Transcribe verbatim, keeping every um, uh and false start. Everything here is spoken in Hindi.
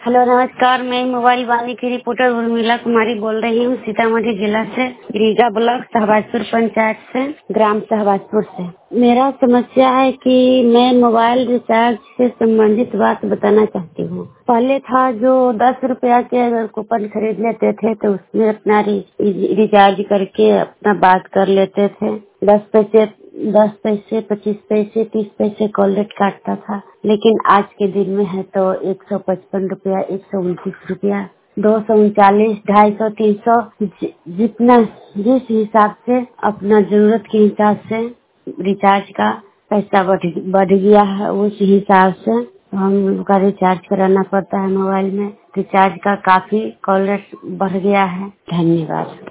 हेलो नमस्कार, मैं मोबाइल वाणी की रिपोर्टर उर्मिला कुमारी बोल रही हूँ सीतामढ़ी जिला से, रीगा ब्लॉक सहबाजपुर पंचायत से, ग्राम सहबाजपुर से। मेरा समस्या है कि मैं मोबाइल रिचार्ज से संबंधित बात बताना चाहती हूँ। पहले था जो दस रुपया के अगर कूपन खरीद लेते थे तो उसमें अपना रिचार्ज करके अपना बात कर लेते थे। दस पैसे दस पैसे पच्चीस पैसे तीस पैसे कॉल रेट काटता था, लेकिन आज के दिन में है तो एक सौ पचपन रुपया एक सौ उनतीस रुपया दो सौ उनचालीस ढाई सौ तीन सौ जितना जिस हिसाब से अपना जरूरत के हिसाब से रिचार्ज का पैसा बढ़ बढ़ गया है, उस हिसाब से हम लोग का रिचार्ज कराना पड़ता है। मोबाइल में रिचार्ज का काफी कॉल रेट बढ़ गया है। धन्यवाद।